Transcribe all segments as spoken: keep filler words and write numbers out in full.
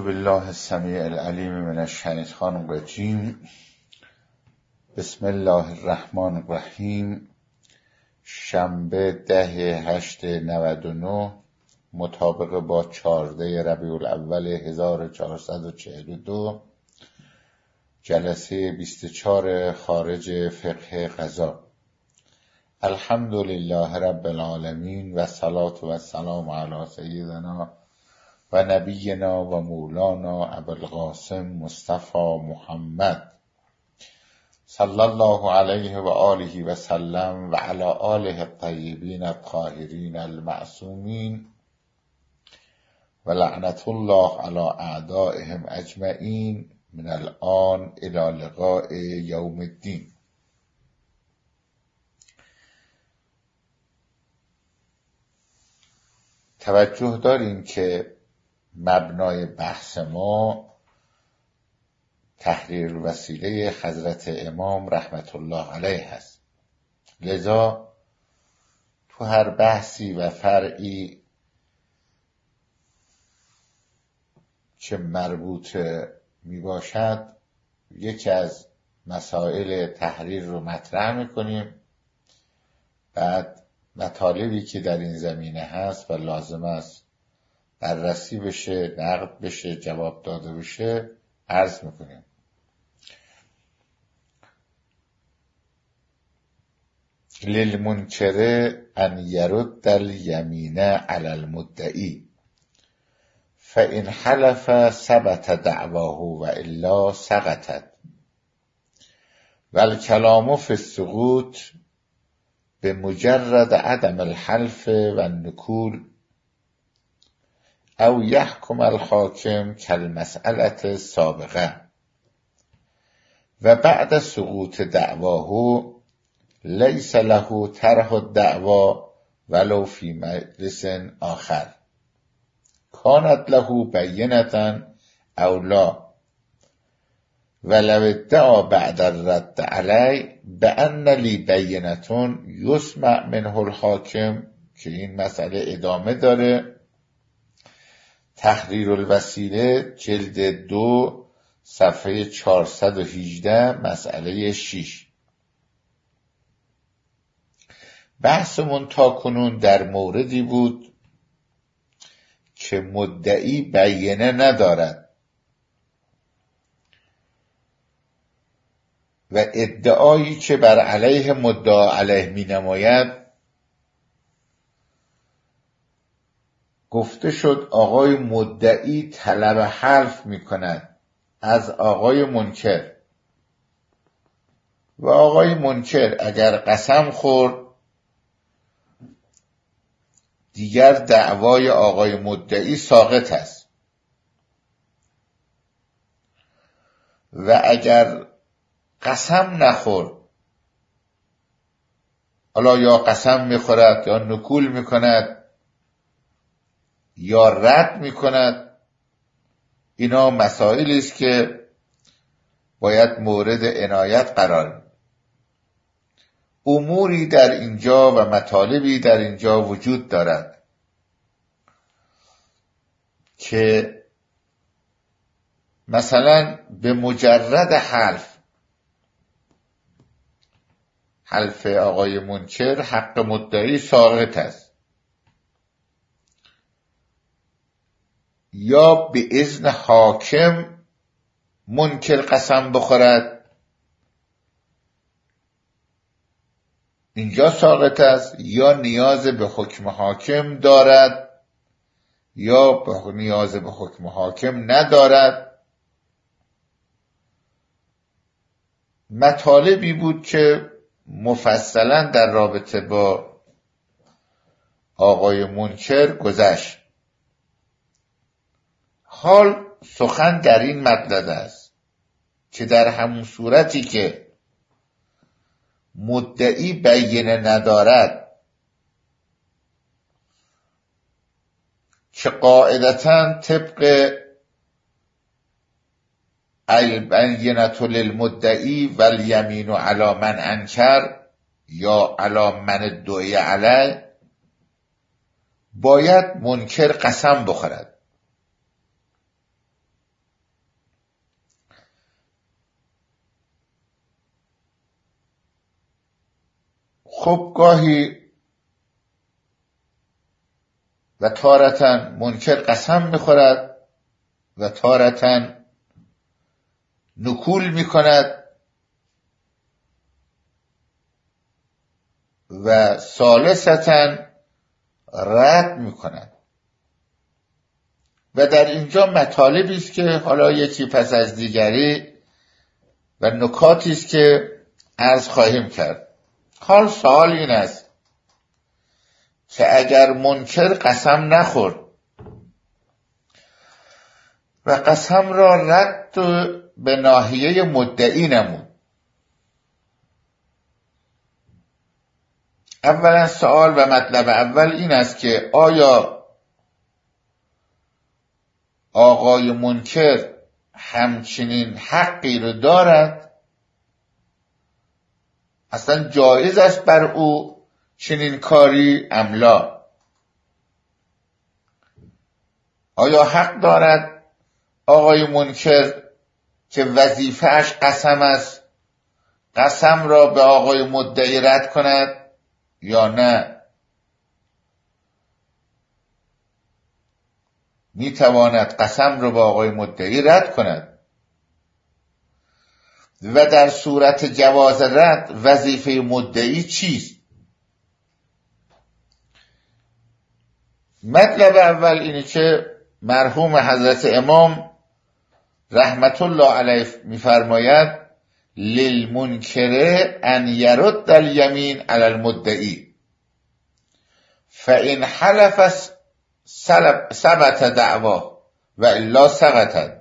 بالله السمیع العلیم من الشیطان الرجیم. بسم الله الرحمن الرحیم. شنبه ده هشت نود و نه مطابق با چهارده ربیع الاول هزار و چهارصد و چهل و دو، جلسه بیست و چهار خارج فقه قضا. الحمد لله رب العالمین و صلاة و سلام علی سیدنا و نبینا و مولانا ابوالقاسم مصطفی محمد صلی الله علیه و آله و سلم و علی آله الطیبین الطاهرین المعصومین و لعنت الله علی اعدائهم اجمعین من الان الی لقاء یوم الدین. توجه داریم که مبنای بحث ما تحریر وسیله حضرت امام رحمت الله علیه هست. لذا تو هر بحثی و فرعی که مربوط می باشد یکی از مسائل تحریر رو مطرح می کنیم، بعد مطالبی که در این زمینه هست و لازم است بررسی بشه، نقد بشه، جواب داده بشه عرض میکنیم. للمنکر ان یرد الیمین علی المدعی فان حلف ثبت دعواه و الا سقطت و الکلام فی السقوط به مجرد عدم الحلف و النکول او یحکم الحاکم کالمسألة السابقه و بعد سقوط دعواه لیس له طرح الدعوا ولو فی مجلس آخر کانت له بینة او لا ولو ادعا بعد الرد علی بأن لی بینة یسمع منه الحاکم، که این مسئله ادامه داره. تحریر الوسیله جلد دو صفحه چهارصد و هجده مسئله شش. بحثمون تا کنون در موردی بود که مدعی بینه ندارد و ادعایی که بر علیه مدعا علیه می نماید گفته شد آقای مدعی طلب حلف می کند از آقای منکر و آقای منکر اگر قسم خورد دیگر دعوای آقای مدعی ساقط است و اگر قسم نخورد، حالا یا قسم میخورد یا نکول میکند یا رد میکند، اینا مسائلی است که باید مورد عنایت قرار بگیرد. اموری در اینجا و مطالبی در اینجا وجود دارد که مثلا به مجرد حلف حلف آقای منکر حق مدعی ساقط است، یا به اذن حاکم منکر قسم بخورد اینجا ساقط است، یا نیاز به حکم حاکم دارد یا به نیاز به حکم حاکم ندارد. مطالبی بود که مفصلا در رابطه با آقای منکر گذشت. حال سخن در این مطلب است که در همون صورتی که مدعی بینه ندارد که قاعدتاً طبق البینة للمدعی والیمین علی من انکر یا علی من ادعی علیه باید منکر قسم بخورد خب گاهی و تارتاً منکر قسم میخورد و تارتاً نکول میکند و ثالثتاً رد میکند. و در اینجا مطالبی است که حالا یکی پس از دیگری و نکاتی است که عرض خواهیم کرد. حال سوال این است که اگر منکر قسم نخورد و قسم را رد به ناحیه مدعی نمود، اولا سوال و مطلب اول این است که آیا آقای منکر همچنین حقی رو دارد؟ اصلا جایز است بر او چنین کاری ام لا؟ آیا حق دارد آقای منکر که وظیفه‌اش قسم است قسم را به آقای مدعی رد کند یا نه؟ می تواند قسم را به آقای مدعی رد کند و در صورت جواز رد وظیفه مدعی چیست؟ مطلب اول اینه که مرحوم حضرت امام رحمت الله علیه میفرماید للمنکر ان یرد الیمین علی المدعی فان حلف ثبت دعوا و الا سقطت.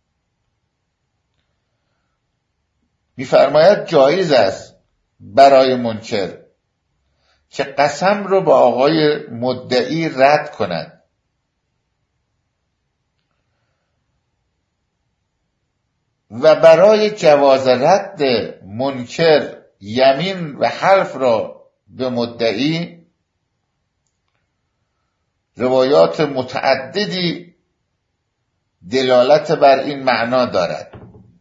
میفرماید جایز است برای منکر که قسم رو به آقای مدعی رد کند و برای جواز رد منکر یمین و حلف را به مدعی روایات متعددی دلالت بر این معنا دارد.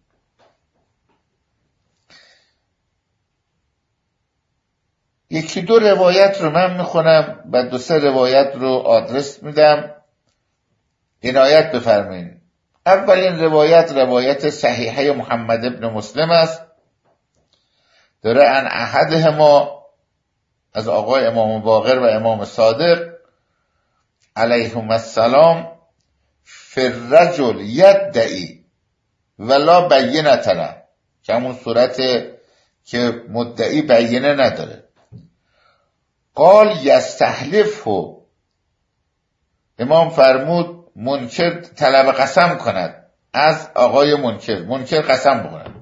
یکی دو روایت رو من میخونم و دو سه روایت رو آدرس میدم، عنایت بفرمایید. اولین روایت روایت صحیحه محمد ابن مسلم است، داره ان احدهما از آقای امام باقر و امام صادق علیهم السلام فی الرجل یدعی ولا بینة له، که همون صورت که مدعی بینه نداره. قال یستحلفه، امام فرمود منکر طلب قسم کند از آقای منکر، منکر قسم بخورد.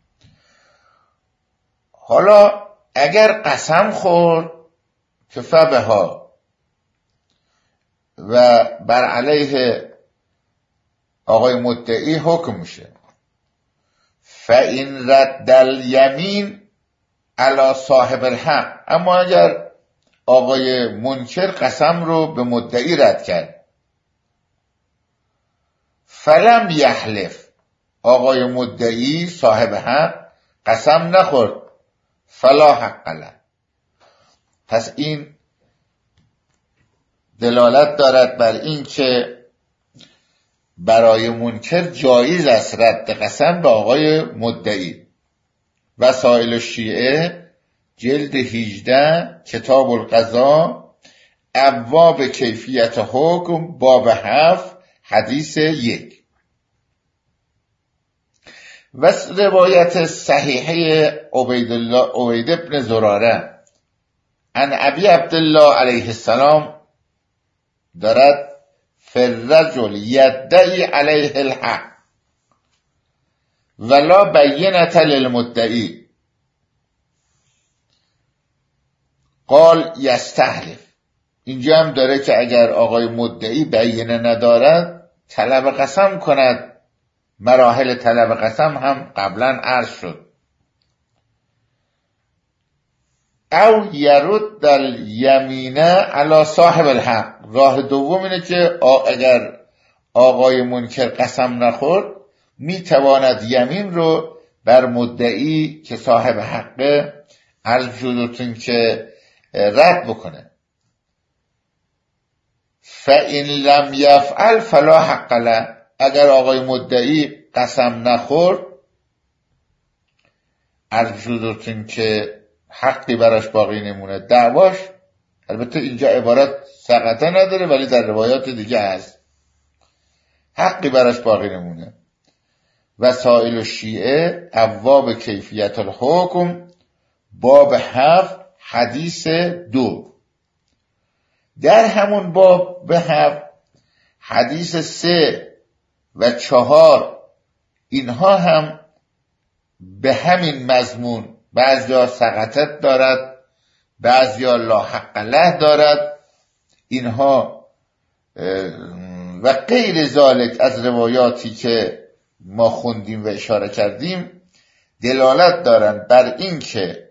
حالا اگر قسم خورد که فبها و بر علیه آقای مدعی حکم میشه. فإن رد الیمین علی صاحب الحق، اما اگر آقای منکر قسم رو به مدعی رد کرد، فلم یحلف، آقای مدعی صاحب حق قسم نخورد، فلا حق له، پس این دلالت دارد بر این که برای منکر جایز است رد قسم به آقای مدعی. وسائل الشیعه جلد هجده کتاب القضا ابواب کیفیت حکم باب هفت حدیث یک. و روایت صحیحه عبید الله عبید ابن زراره عن ابی عبدالله علیه السلام دارد فالرجل یدعی علیه الحق ولا بینة للمدعی قال یستحلف. اینجا هم داره که اگر آقای مدعی بینه ندارد طلب قسم کند. مراحل طلب قسم هم قبلا عرض شد. او یرد الیمین علی صاحب الحق، راه دوم اینه که اگر آقای منکر قسم نخورد میتواند یمین رو بر مدعی که صاحب حقه، عرض شدتون که رد بکنه. فَإِن لَمْ يَفْعَلْ فَلَا حَقَّ لَهُ، اگر آقای مدعی قسم نخورد، عرض شدتون که حقی براش باقی نمونه دعواش. البته اینجا عبارت سقطه نداره ولی در روایات دیگه هست، حقی براش باقی نمونه. وسائل الشیعه ابواب کیفیت الحکم باب هفت حدیث دو. در همون باب به هفت حدیث سه و چهار اینها هم به همین مضمون، بعضیا سقطت دارد بعضیا لا حق له دارد، اینها و غیر ذالک از روایاتی که ما خوندیم و اشاره کردیم دلالت دارند بر این که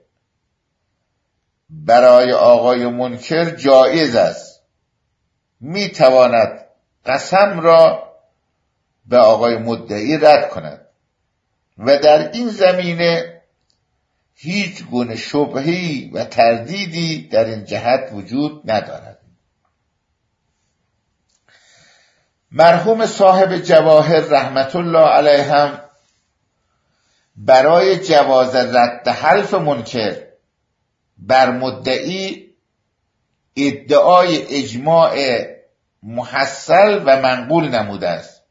برای آقای منکر جایز است، می تواند قسم را به آقای مدعی رد کند و در این زمینه هیچ گونه شبهه‌ای و تردیدی در این جهت وجود ندارد. مرحوم صاحب جواهر رحمت الله علیه هم برای جواز رد حلف منکر بر مدعی ادعای اجماع محصل و منقول نموده است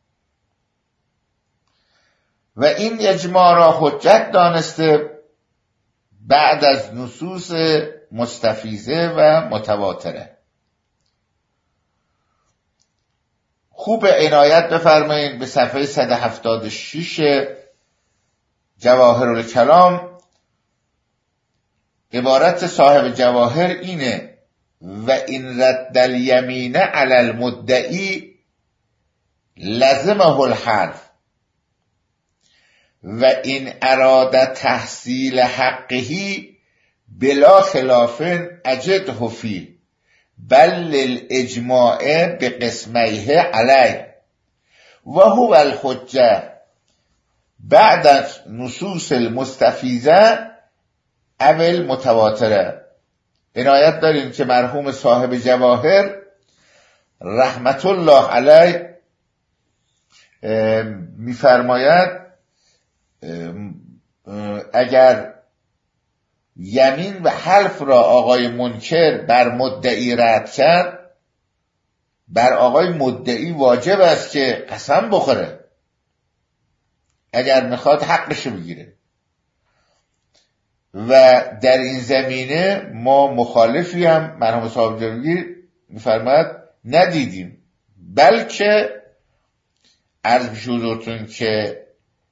و این اجماع را حجت دانسته بعد از نصوص مستفیضه و متواتره. خوب عنایت بفرمایید به صفحه صد و هفتاد و شش جواهر الکلام. عبارت صاحب جواهر اینه: و این رد الیمین علی المدعی لزمه الحلف و این اراد تحصیل حقه بلا خلاف اجده فیه بل للاجماع بقسمیه علیه و هو الحجه بعد از نصوص المستفیضه اول متواتره. عنایت داریم که مرحوم صاحب جواهر رحمت الله علیه میفرماید اگر یمین و حلف را آقای منکر بر مدعی رد کرد، بر آقای مدعی واجب است که قسم بخوره اگر میخواد حقش بگیره و در این زمینه ما مخالفی هم مرحوم صاحب جواهر میفرماید ندیدیم، بلکه عرض بشودتون که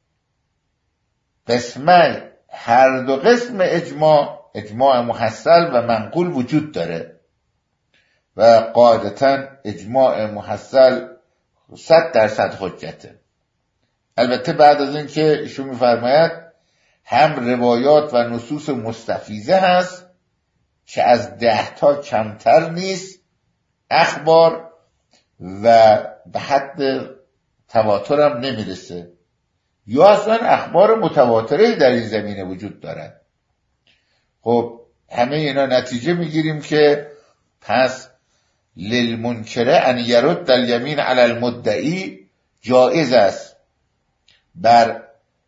قسمه هر دو قسم اجماع اجماع محصل و منقول وجود داره و قاعدتا اجماع محصل صد درصد حجته. البته بعد از این که ایشون میفرماید هم روایات و نصوص مستفیضه هست که از ده تا کمتر نیست اخبار و به حد تواتر هم نمیرسه یا اصلا اخبار متواتره در این زمینه وجود دارد. خب همه اینا نتیجه میگیریم که پس للمنکر ان یرد الیمین علی المدعی جایز است بر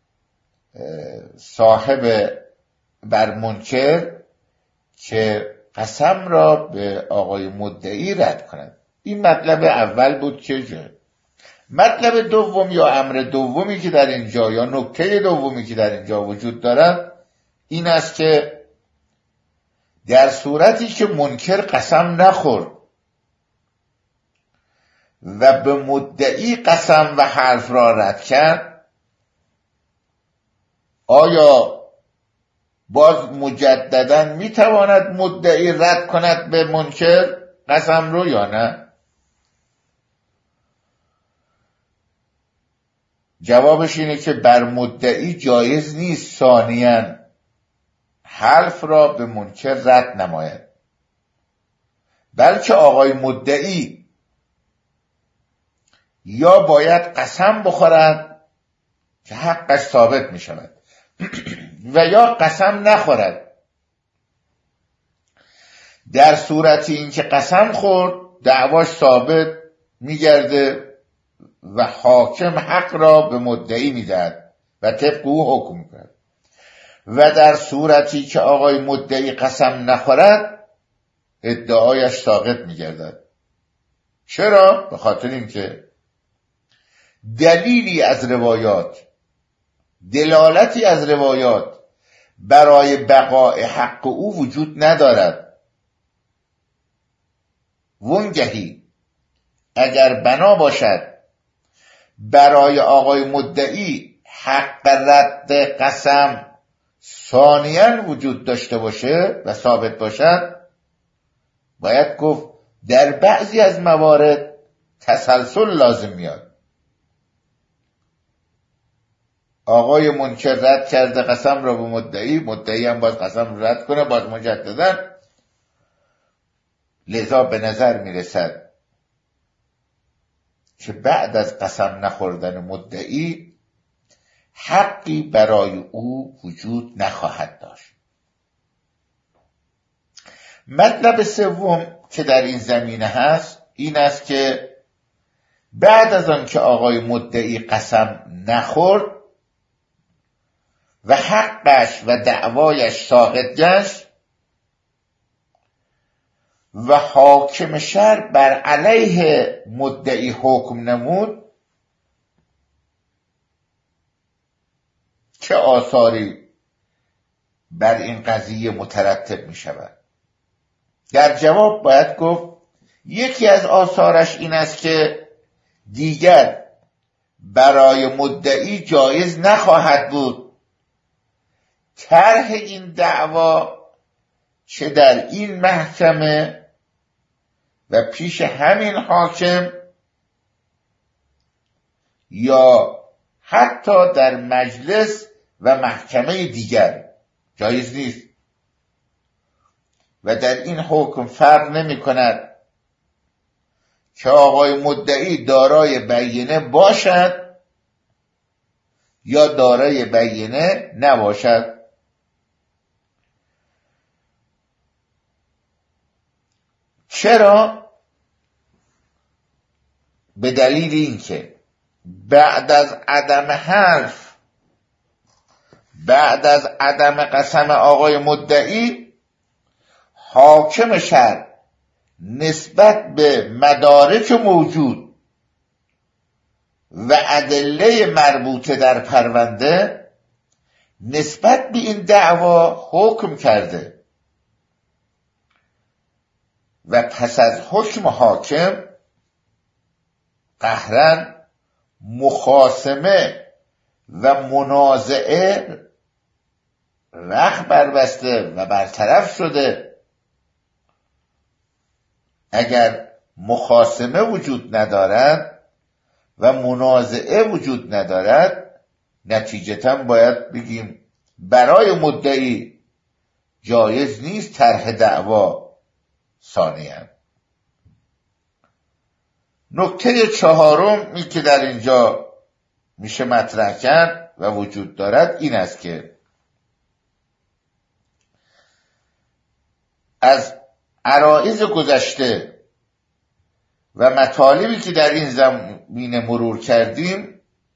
صاحب بر منکر که قسم را به آقای مدعی رد کند. این مطلب اول بود که جای. مطلب دوم یا امر دومی که در اینجا یا نکته دومی که در اینجا وجود دارد این است که در صورتی که منکر قسم نخورد و به مدعی قسم و حلف را رد کرد، آیا باز مجددا میتواند مدعی رد کند به منکر قسم رو یا نه؟ جوابش اینه که بر مدعی جایز نیست ثانیاً حلف را به منکر رد نماید، بلکه آقای مدعی یا باید قسم بخورد که حقش ثابت می شود و یا قسم نخورد. در صورتی این که قسم خورد دعواش ثابت میگرده و حاکم حق را به مدعی میدهد و طبق او حکم کرد. و در صورتی که آقای مدعی قسم نخورد ادعایش ساقط میگردد. چرا؟ به خاطر اینکه دلیلی از روایات، دلالتی از روایات برای بقای حق او وجود ندارد. وانگهی اگر بنا باشد برای آقای مدعی حق رد قسم ثانیاً وجود داشته باشه و ثابت باشد، باید گفت در بعضی از موارد تسلسل لازم میاد. آقای منکر رد کرده قسم را به مدعی، مدعی هم باز قسم را رد کنه، باز مجددا. لذا به نظر میرسد که بعد از قسم نخوردن مدعی حقی برای او وجود نخواهد داشت. مطلب سوم که در این زمینه هست این است که بعد از آن که آقای مدعی قسم نخورد و حقش و دعوایش ساقط گشت و حاکم شرع بر علیه مدعی حکم نمود، چه آثاری بر این قضیه مترتب می شود؟ در جواب باید گفت یکی از آثارش این است که دیگر برای مدعی جایز نخواهد بود طرح این دعوا چه در این محکمه و پیش همین حاکم یا حتی در مجلس و محکمه دیگر جایز نیست و در این حکم فرق نمی کند که آقای مدعی دارای بینه باشد یا دارای بینه نباشد. چرا؟ به دلیل اینکه بعد از عدم حلف، بعد از عدم قسم آقای مدعی، حاکم شرع نسبت به مدارک موجود و ادله مربوطه در پرونده نسبت به این دعوا حکم کرده و پس از حکم حاکم قهرن مخاصمه و منازعه رخ بربسته و برطرف شده. اگر مخاصمه وجود ندارد و منازعه وجود ندارد، نتیجتاً باید بگیم برای مدعی جایز نیست طرح دعوا ثانیاً. نکته چهارم این که در اینجا میشه مطرح کرد و وجود دارد این است که از عرایض گذشته و مطالبی که در این زمینه مرور کردیم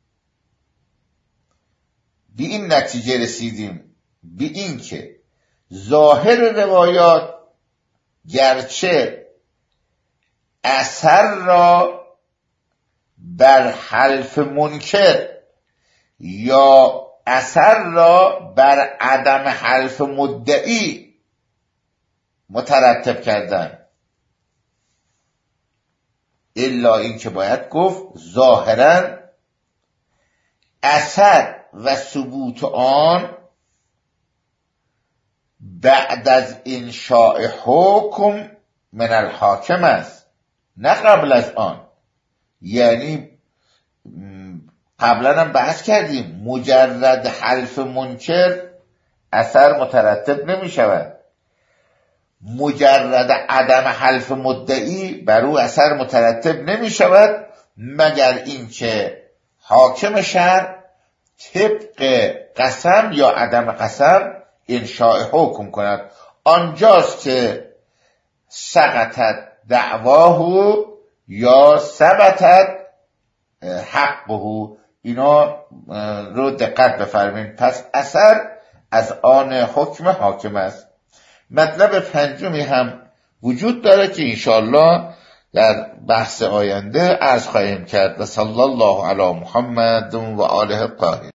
به این نتیجه رسیدیم به این که ظاهر روایات گرچه اثر را بر حلف منکر یا اثر را بر عدم حلف مدعی مترتب کردن، الا این که باید گفت ظاهراً اثر و ثبوت آن بعد از انشاء حکم من الحاکم است، نه قبل از آن. یعنی قبلا هم بحث کردیم مجرد حلف منکر اثر مترتب نمی شود، مجرد عدم حلف مدعی بر او اثر مترتب نمی شود مگر اینکه حاکم شرع طبق قسم یا عدم قسم انشاء حکم کند. آنجاست که سقطت دعواه یا ثبتت حقه. اینا رو دقت بفرمایید. پس اثر از آن حکم حاکم است. مطلب پنجمی هم وجود داره که انشاءالله در بحث آینده عرض خواهیم کرد. و صلی الله علی محمد و آله الطاهرین.